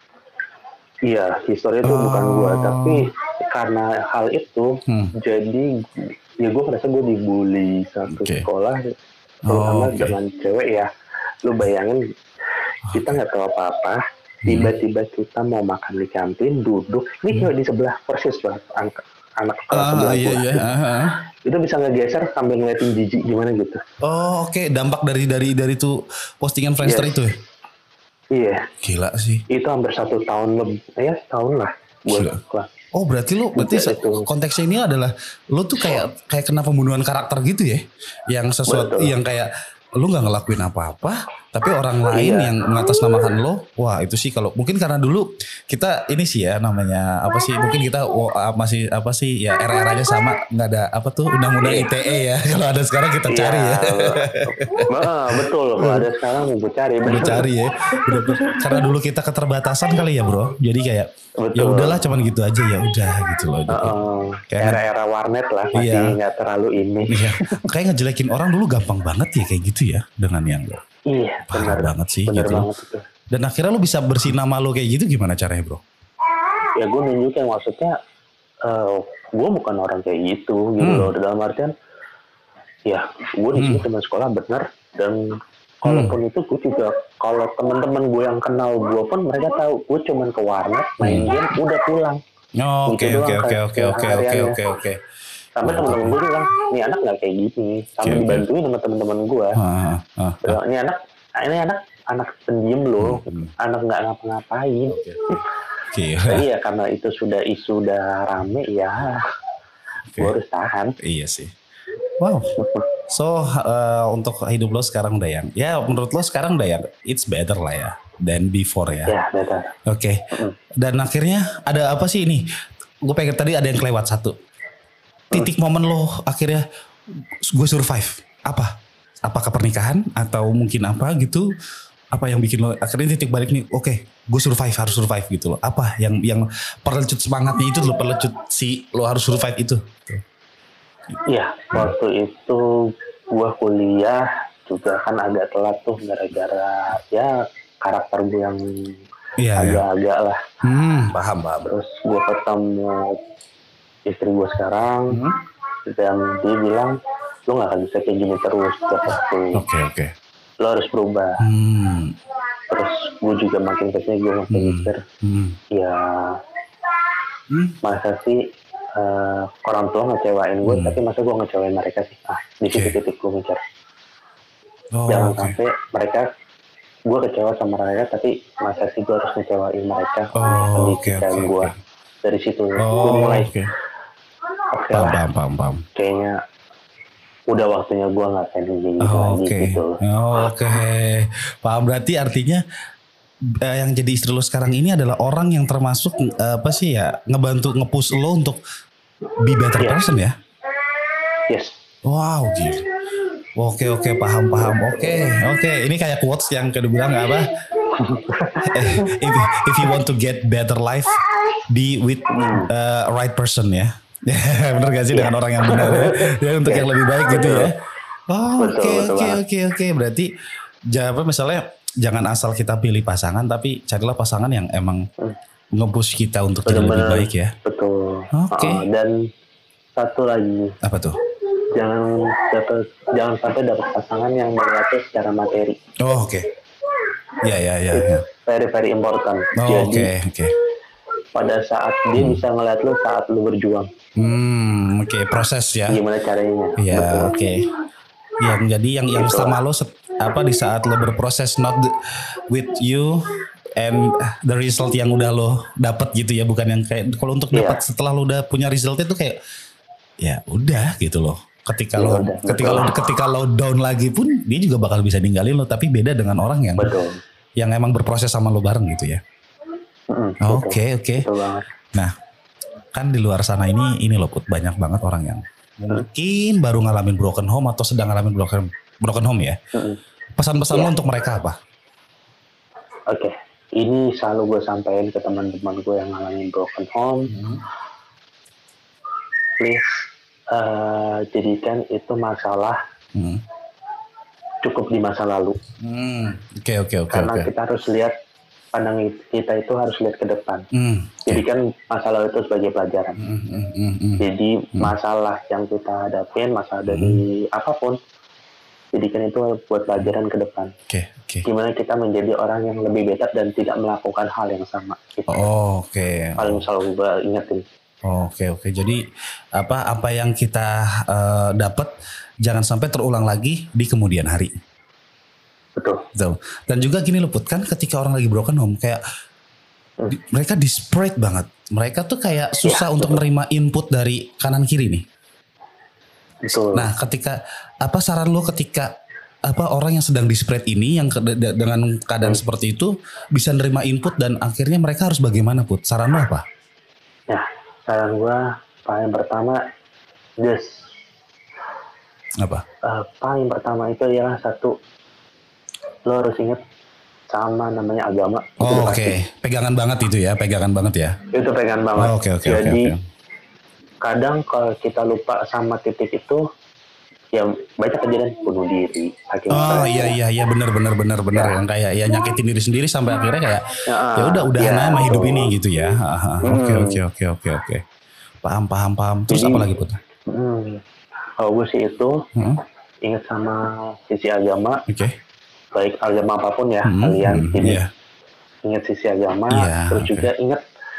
Iya, histori itu oh. bukan gue, tapi karena hal itu hmm. jadi ya gue merasa gue dibully satu okay. sekolah, terutama oh, okay. dengan cewek ya. Lu bayangin kita nggak tahu apa-apa, hmm. tiba-tiba kita mau makan di kantin, duduk, ini hmm. cewek di sebelah persis banget, anak anak ah, sebelah iya, iya. Uh-huh. Itu bisa ngegeser sambil ngeliatin jijik gimana gitu. Oh oke, okay. Dampak dari dari dari tuh postingan Friendster yes. itu ya? Iya. Gila sih. Itu hampir satu tahun lebih, ya setahun lah. Buat oh berarti lu, berarti se- konteksnya ini adalah lu tuh kayak kayak kena pembunuhan karakter gitu ya? Yang sesuatu, Betul. yang kayak lu nggak ngelakuin apa-apa, tapi orang lain iya. yang mengatasnamakan lo, wah itu sih kalau mungkin karena dulu kita ini sih ya namanya apa sih mungkin kita oh, masih apa sih ya era-eranya sama nggak ada apa tuh undang-undang I T E ya kalau ada sekarang kita cari ya. Nah, betul kalau ada sekarang gue cari, gue cari ya. Karena dulu kita keterbatasan kali ya bro, jadi kayak ya udahlah cuman gitu aja ya udah gitu loh. Gitu. Uh, era-era warnet lah masih nggak iya. terlalu ini. Iya. Kayak ngejelekin orang dulu gampang banget ya kayak gitu ya dengan yang iya parah bener, banget sih bener gitu. Banget itu. Dan akhirnya lu bisa bersih nama lu kayak gitu gimana caranya bro? Ya gue nunjukin maksudnya uh, gue bukan orang kayak gitu gitu hmm. loh, dalam artian ya gue di sini hmm. teman sekolah bener, dan kalaupun hmm. itu gue juga kalau teman-teman gue yang kenal gue pun mereka tahu gue cuman ke warnet main hmm. game udah pulang. Oke oke oke oke oke oke oke oke. Sampai teman-teman gue bilang, nih anak nggak kayak gini. Sampai okay, dibantuin okay. sama teman-teman gue. Ah, ah, ah. Ini anak, ini anak, anak pendiam loh, hmm. anak nggak ngapa-ngapain. Okay. Okay. Jadi ya karena itu sudah isu udah rame ya, okay. gue harus tahan. Iya sih. Wow. So uh, untuk hidup lo sekarang udah yang, ya menurut lo sekarang udah yang, it's better lah ya, than before ya. Ya better. Oke. Okay. Mm. Dan akhirnya ada apa sih ini? Gue pengen tadi ada yang kelewat satu. Titik momen lo akhirnya gue survive apa? apakah pernikahan atau mungkin apa gitu? Apa yang bikin lo akhirnya titik balik nih? Oke, okay, gue survive harus survive gitu loh. Apa yang yang perlecut semangatnya itu lo perlecut si lo harus survive itu? Iya, waktu itu gue kuliah juga kan agak telat tuh gara-gara ya karakter gue yang iya, agak-agak lah. Hmm, paham paham. Terus gue ketemu istri gue sekarang hmm. dan dia bilang lo nggak akan bisa kayak gini terus tiap waktu. Oke okay, oke. Okay. Lo harus berubah. Hmm. Terus gue juga makin kesini gue makin hmm. mikir, hmm. ya hmm. masa sih uh, orang tua ngecewain gue, hmm. tapi masa gue ngecewain mereka sih? Ah, di situ okay. titik gue mikir. Oh, jangan okay. sampai mereka, gue kecewa sama mereka, tapi masa sih gue harus ngecewain mereka? Oh, oke oke. Gue dari situ oh, gue mulai. Oke. Okay. Okay paham, lah. paham paham paham. Kayaknya udah waktunya gue nggak kayak gini oh, lagi okay. gitu. Oh, Oke, okay. Paham. Berarti artinya eh, yang jadi istri lo sekarang ini adalah orang yang termasuk eh, apa sih ya ngebantu ngepush lo untuk be better yeah. person ya? Yes. Wow, gitu. Oke oke paham paham. Oke oke. Ini kayak quotes yang kedua bilang apa? if if you want to get better life, be with uh, right person ya. Bener gak sih yeah. dengan orang yang benar ya? Ya untuk yeah. yang lebih baik gitu ya. Oh, oke oke oke oke. Berarti jawab misalnya jangan asal kita pilih pasangan, tapi carilah pasangan yang emang nge-push kita untuk jadi lebih baik ya. Betul. Oke. Okay. Uh, dan satu lagi. Apa tuh? Jangan dapat jangan sampai dapat pasangan yang melihatnya secara materi. Oh oke. Okay. Ya ya ya. ya. Very very important. Oh, Jadi oke okay, oke. Okay. Pada saat dia hmm. bisa ngeliat lo saat lo berjuang. Hmm oke okay. proses ya. Gimana caranya? Ya oke. Okay. Yang jadi yang yang gitu sama lo set, apa di saat lo berproses not the, with you and the result yang udah lo dapat gitu ya, bukan yang kayak kalau untuk dapat yeah. setelah lo udah punya result itu kayak ya udah gitu loh. Ketika ya, lo udah, ketika betul. lo ketika lo down lagi pun dia juga bakal bisa ninggalin lo, tapi beda dengan orang yang betul. yang emang berproses sama lo bareng gitu ya. Oke oke. Nah kan di luar sana ini ini loh Put, banyak banget orang yang mungkin baru ngalamin broken home atau sedang ngalamin broken broken home ya. Pesan-pesan ya. lo untuk mereka apa? Oke, okay. Ini selalu gue sampaikan ke teman-teman gue yang ngalamin broken home. Hmm. Please uh, jadikan itu masalah hmm. cukup di masa lalu. Hmm. Oke oke oke. Karena okay. kita harus lihat pandang kita itu harus lihat ke depan. Hmm. Okay. Jadikan masalah itu sebagai pelajaran. Hmm. Hmm. Hmm. Hmm. Jadi hmm. masalah yang kita hadapin, masalah hmm. dari apapun, jadikan itu buat pelajaran ke depan. Okay. Okay. Gimana kita menjadi orang yang lebih better dan tidak melakukan hal yang sama. Gitu. Oh, oke. Okay. Paling selalu gue ingetin. Oke oke. Jadi apa apa yang kita uh, dapat jangan sampai terulang lagi di kemudian hari. Betul. Betul. Dan juga gini loh Put, kan ketika orang lagi broken home kayak hmm. di, mereka desperate banget. Mereka tuh kayak susah ya, untuk betul. menerima input dari kanan kiri nih. Betul. Nah, ketika apa saran lo ketika apa orang yang sedang desperate ini yang ke, de, dengan keadaan hmm. seperti itu bisa nerima input dan akhirnya mereka harus bagaimana Put? Saran lo apa? Ya. Saran gue paling pertama just apa? Uh, paling pertama itu adalah satu, lo harus ingat sama namanya agama. Oh oke, okay. Pegangan banget itu ya, pegangan banget ya. Itu pegangan banget. Oh, okay, okay, Jadi okay, okay. kadang kalau kita lupa sama titik itu, ya banyak kejadian bunuh diri. Oh iya iya iya benar benar benar benar ya. Yang kayak ya nyakitin diri sendiri sampai akhirnya kayak ya udah udahan ya, sama hidup ini gitu ya. Oke oke oke oke oke. Paham paham paham. Terus Jadi, apa lagi Put? Hmm, kalau gue sih itu hmm? ingat sama sisi agama. Oke. Okay. Baik agama apapun ya hmm, kalian. Hmm, Jadi yeah. ingat sisi agama. Yeah, terus okay. juga ingat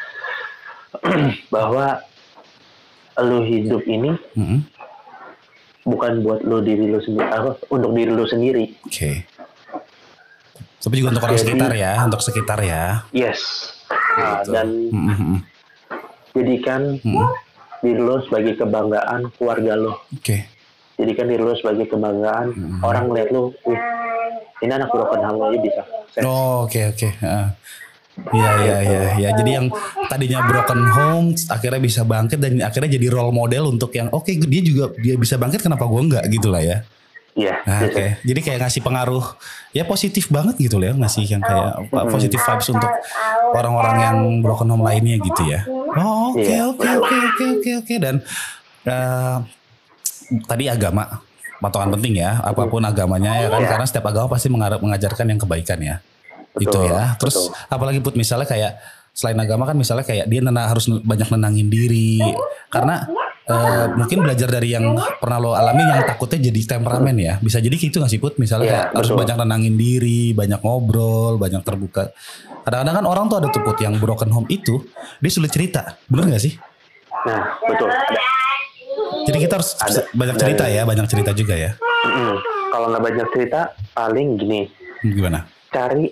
bahwa lu hidup ini. Hmm. Bukan buat lo diri lo sendiri, apa, untuk diri lo sendiri. Oke. Okay. Tapi juga untuk orang Jadi, sekitar ya, untuk sekitar ya. Yes. Nah, gitu. Dan mm-hmm. jadikan mm-hmm. diri lo sebagai kebanggaan keluarga lo. Oke. Okay. Jadikan diri lo sebagai kebanggaan mm-hmm. orang lihat lo, wih, ini anak broken home aja bisa. Oh, oke oke. Iya iya iya ya. Jadi yang tadinya broken home akhirnya bisa bangkit dan akhirnya jadi role model untuk yang oke okay, dia juga dia bisa bangkit kenapa gue enggak gitu lah ya. Iya. Nah, Oke, okay. Jadi kayak ngasih pengaruh ya positif banget gitu loh ya, ngasih yang kayak mm-hmm. positif vibes untuk orang-orang yang broken home lainnya gitu ya. Oh oke oke oke oke oke oke dan uh, tadi agama patokan penting ya, apapun agamanya ya kan, yeah. Karena setiap agama pasti mengajarkan yang kebaikan ya, betul, gitu ya. Terus betul. Apalagi put misalnya kayak selain agama kan misalnya kayak dia nena, harus banyak nenangin diri karena Uh, mungkin belajar dari yang pernah lo alami yang takutnya jadi temperamen ya. Bisa jadi gitu gak sih Put? Misalnya ya, kayak betul. Harus banyak nenangin diri, banyak ngobrol, banyak terbuka. Kadang-kadang kan orang tuh ada tuh Put yang broken home itu dia sulit cerita. Bener gak sih? Nah betul ada. Jadi kita harus ada. banyak cerita Dan, ya, banyak cerita juga ya. Mm-mm. Kalau gak banyak cerita paling gini. Gimana? Cari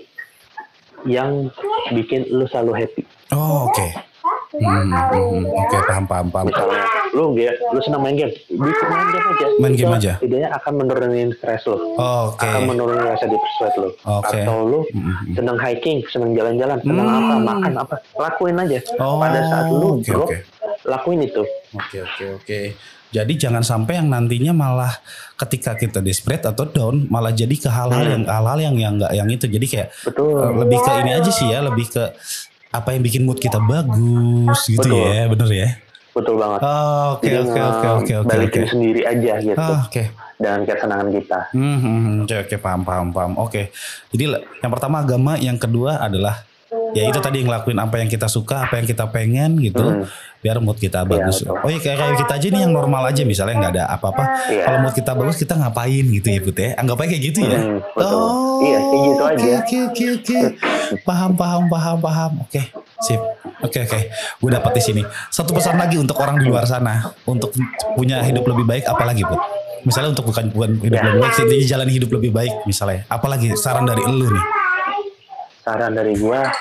yang bikin lu selalu happy. Oh oke. Okay. Hmm, hmm, oke okay, paham paham paham. Misalnya lu game, lu senang main game, bisa main game aja. Main game aja. Idenya akan menurunin stres lu. Oh, oke. Okay. Akan menurunin rasa depresi lu. Okay. Atau lu hmm. senang hiking, senang jalan-jalan, senang hmm. apa, makan apa, lakuin aja. Oh, pada saat lu okay, drop, okay. lakuin itu. Oke okay, oke okay, oke. Okay. Jadi jangan sampai yang nantinya malah ketika kita desperate atau down malah jadi ke hal-hal hmm. yang hal-hal yang yang enggak yang itu. Jadi kayak betul. Lebih ke ini aja sih ya, lebih ke apa yang bikin mood kita bagus gitu. Betul. Ya, bener ya. Betul banget. Oke oke oke oke oke. Balikin sendiri aja gitu. Oh, oke. Okay. Dan kesenangan kita. Hmm, hmm, oke oke paham paham paham. Oke. Okay. Jadi yang pertama agama, yang kedua adalah ya itu tadi ngelakuin apa yang kita suka, apa yang kita pengen gitu, hmm. biar mood kita bagus. Ya, oh iya kayak kayak kita aja nih yang normal aja misalnya nggak ada apa-apa. Ya. Kalau mood kita bagus kita ngapain gitu ya Put ya? Anggap aja kayak gitu ya. Hmm, betul. Oh, iya kayak gitu okay, aja. Oke oke oke. Paham paham paham paham. Oke okay. Sip. Oke okay, oke. Okay. Gue dapat di sini. Satu pesan lagi untuk orang di luar sana untuk punya hidup lebih baik, apalagi Put? Misalnya untuk bukan bukan hidup ya. lebih baik, jadi jalan hidup lebih baik misalnya. Apalagi saran dari elu nih? Saran dari gua.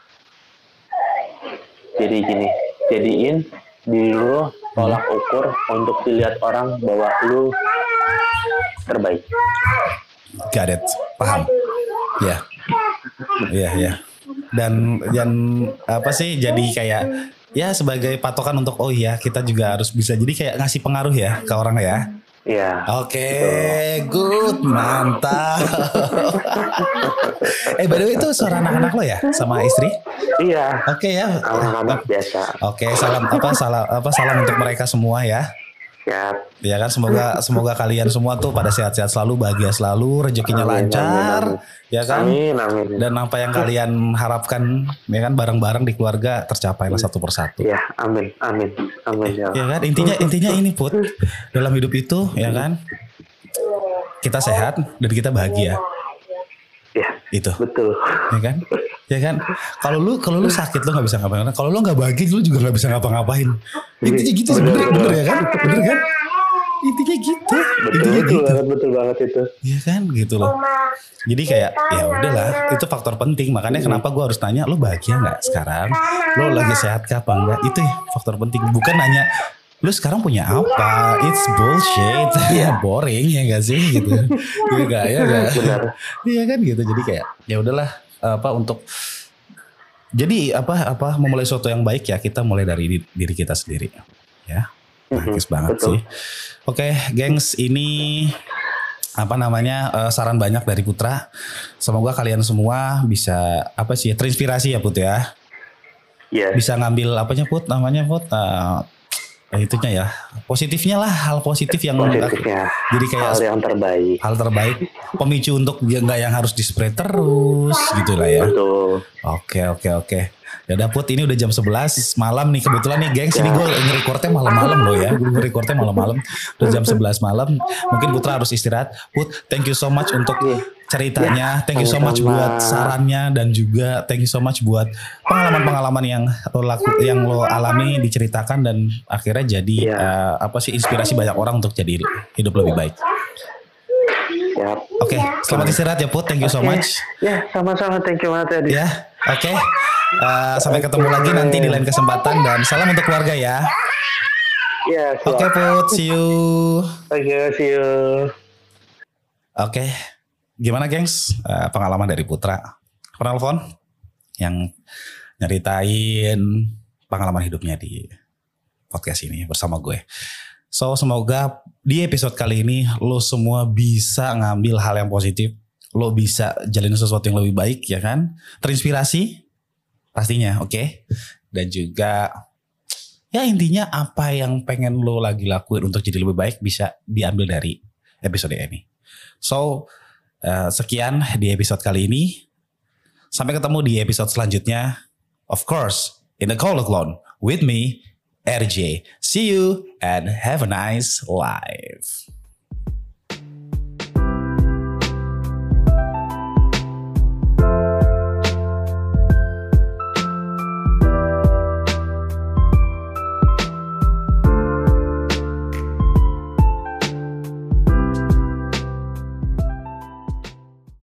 Jadi gini, jadiin diri lu tolak ukur untuk dilihat orang bahwa lu terbaik. Got it, paham? Ya, ya, ya. Dan dan apa sih? Jadi kayak ya sebagai patokan untuk oh iya kita juga harus bisa. Jadi kayak ngasih pengaruh ya ke orang ya. Iya. Oke, okay, good, mantap. eh, by the way itu suara anak-anak lo ya, sama istri? Iya. Oke okay, ya. Anak-anak biasa. Oke, okay, salam apa salam apa salam untuk mereka semua ya. Siap. Ya kan semoga semoga kalian semua tuh pada sehat-sehat selalu, bahagia selalu, rezekinya amin, lancar, amin, amin. Ya kan? Amin, amin. Dan apa yang kalian harapkan, ya kan bareng-bareng di keluarga tercapailah satu persatu. Ya, amin, amin, amin ya. Ya kan intinya intinya ini Put dalam hidup itu, ya kan kita sehat dan kita bahagia. Ya, itu. Betul. Ya kan? Ya kan? Kalau lu kalau lu sakit lu nggak bisa ngapain. Kalau lu nggak bahagia lu juga nggak bisa ngapa-ngapain. Intinya gitu sebenarnya, bener ya kan? Bener kan? Intinya gitu. Betul, Intinya betul gitu. banget, betul banget itu. Iya kan, gitu loh. Jadi kayak ya udahlah, itu faktor penting. Makanya kenapa gue harus tanya, lu bahagia nggak sekarang? Lu lagi sehat kah apa enggak? Itu ya faktor penting. Bukan nanya lu sekarang punya apa? It's bullshit. Ya boring ya gak sih gitu. Iya gak ya gak. Benar. Iya kan gitu. Jadi kayak ya udahlah apa untuk jadi apa apa memulai sesuatu yang baik ya kita mulai dari diri kita sendiri ya. Bagus mm-hmm, banget betul. Sih. Oke, gengs, ini apa namanya uh, saran banyak dari Putra. Semoga kalian semua bisa apa sih terinspirasi ya Put ya. Yeah. Bisa ngambil apanya Put namanya Put. Uh, Eh, itunya ya positifnya lah, hal positif yang positifnya jadi kayak hal yang terbaik hal terbaik pemicu untuk dia nggak yang harus di spray terus gitulah ya. Betul. Oke oke oke ya udah Put, ini udah jam sebelas malam nih kebetulan nih gengs ya. Ini gue nge-recordnya malam-malam loh ya, gue nge-recordnya malam-malam udah jam sebelas malam, mungkin Putra harus istirahat. Put, thank you so much untuk ceritanya, thank you so much buat sarannya dan juga thank you so much buat pengalaman-pengalaman yang lo laku, yang lo alami diceritakan dan akhirnya jadi ya. uh, apa sih inspirasi banyak orang untuk jadi hidup lebih baik. Oke, okay, selamat istirahat ya Put, thank you so much. Ya, sama-sama, thank you banget ya. Ya, oke. Okay. Uh, sampai ketemu lagi nanti di lain kesempatan dan salam untuk keluarga ya. Ya, oke okay, Put, see you. Oke, okay, see you. Oke. Okay. Gimana gengs uh, pengalaman dari Putra penelpon yang nyeritain pengalaman hidupnya di podcast ini bersama gue. So semoga di episode kali ini lo semua bisa ngambil hal yang positif. Lo bisa jalin sesuatu yang lebih baik, ya kan? Terinspirasi pastinya, oke? Okay? Dan juga ya intinya apa yang pengen lo lagi lakuin untuk jadi lebih baik bisa diambil dari episode ini. So uh, sekian di episode kali ini. Sampai ketemu di episode selanjutnya. Of course, in the Call Clone with me, R J. See you and have a nice life.